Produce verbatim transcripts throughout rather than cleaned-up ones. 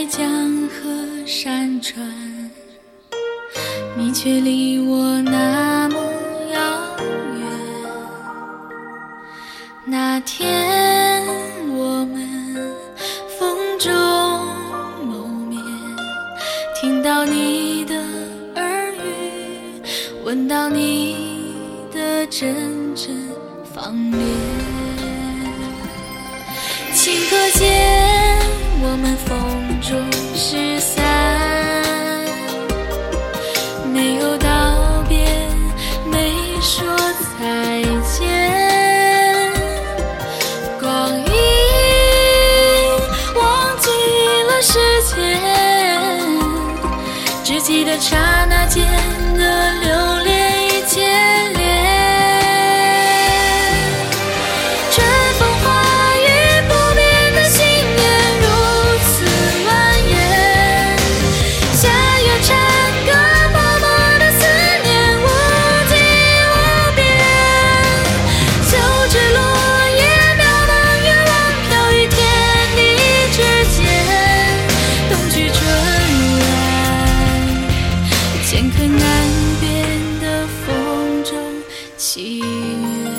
在江河山川，你却离我那么遥远。那天我们风中谋面，听到你的耳语，闻到你的阵阵芳恋。顷刻间我们风中失散，没有道别，没说再见。光阴忘记了时间，只记得刹那间的留恋与牵连。春风化雨不变的信念如此蜿蜒，夏月缠歌默默的思念无际无边。秋枝落叶渺茫，远望飘于天地之间。冬去春来，乾坤难辨的风中契约。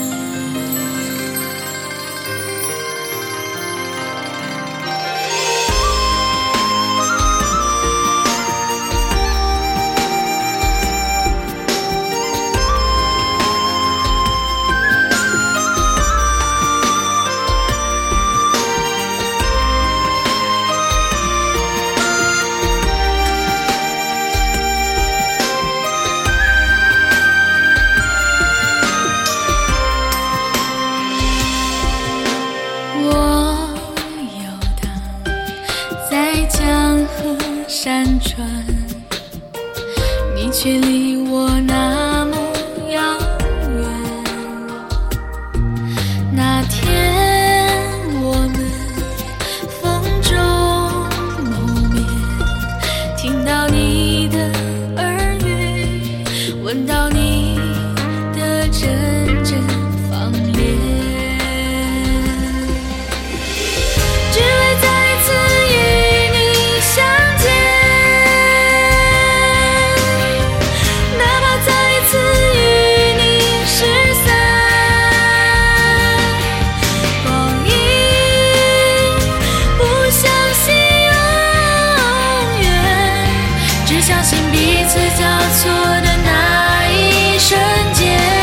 江河山川，你却离我那么遥远。那天我们风中谋面，听到你的耳语，闻到你的阵阵芳恋。只为再次与你相见，哪怕再一次与你失散。光阴不相信永远，只相信彼此交错的那一瞬间。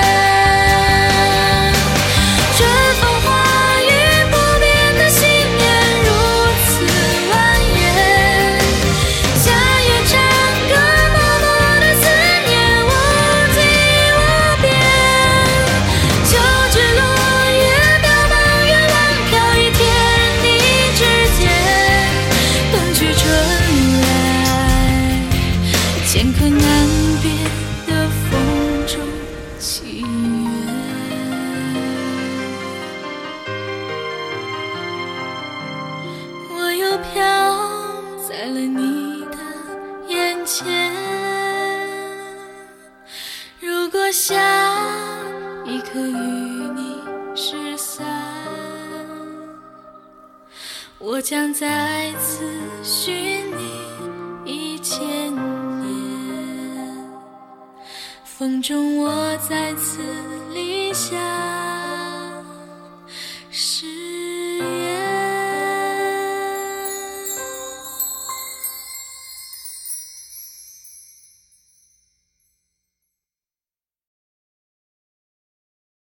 乾坤难辨的风中契约，我又飘在了你的眼前。如果下一刻与你失散，我将再次寻你一千年，风中我再次离乡。